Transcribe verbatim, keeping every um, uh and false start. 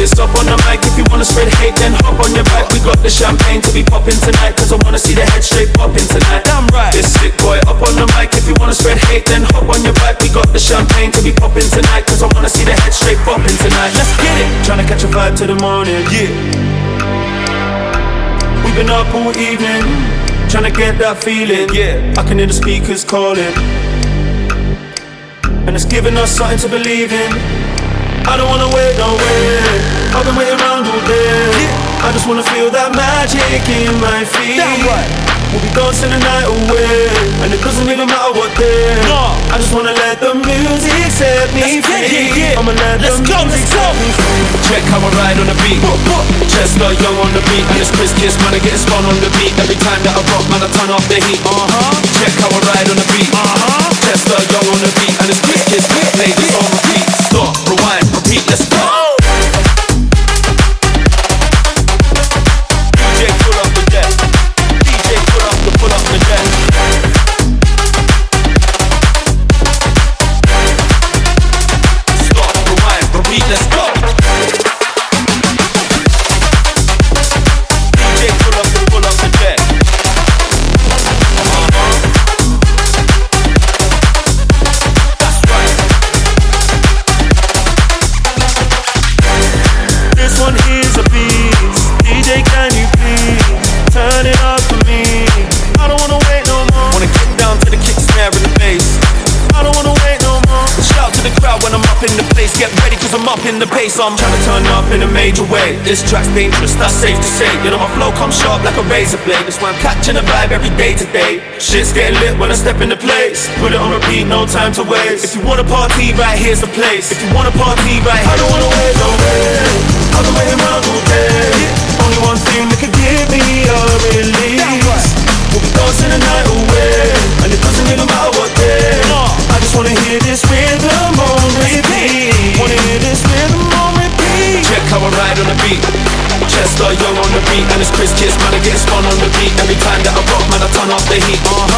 Kiss up on the mic. If you wanna spread hate, then hop on your back. We got the champagne to be popping tonight, cause I wanna see the head straight popping tonight. Damn right. This sick boy up on the mic. If you wanna spread hate, then hop on your back. We got the champagne to be popping tonight, cause I wanna see the head straight popping tonight. Let's get it. Tryna catch a vibe to the morning. Yeah. We've been up all evening, tryna get that feeling. Yeah. I can hear the speakers calling, and it's giving us something to believe in. I don't wanna wait, don't wait. I've been waiting around all day. Yeah. I just wanna feel that magic in my feet. Damn right. We'll be dancing the night away, and it doesn't even matter what day. No. I just wanna let the music set me free. Yeah, yeah. I'ma let let's the go, music let's go. Set me free. Check how I ride on the beat. Chester Young on the beat, and it's Chris Kiss, man, I get spun on the beat. Every time that I rock, man, I turn off the heat. Uh-huh. Check how I ride on the beat. Uh-huh. Chester Young on the beat, and it's Chris Kiss, we play this on repeat. Stop, rewind, repeat, let's go. In the pace, I'm trying to turn up in a major way. This track's dangerous, that's safe to say. You know my flow comes sharp like a razor blade. That's why I'm catching a vibe every day to day. Shit's getting lit when I step in the place. Put it on repeat, no time to waste. If you wanna party, right here's the place. If you wanna party, right here. I don't wanna wait, no wait. I've been waiting around all day. Only one thing that could give me a release. We'll be dancing the night away, and it doesn't even matter what day. I just wanna hear this rhythm on repeat. Wanna hear this rhythm on repeat. Check how I ride on the beat. Chester Young on the beat, and it's Chris Kiss, man, I get spun on the beat. Every time that I rock, man, I turn off the heat. Uh-huh.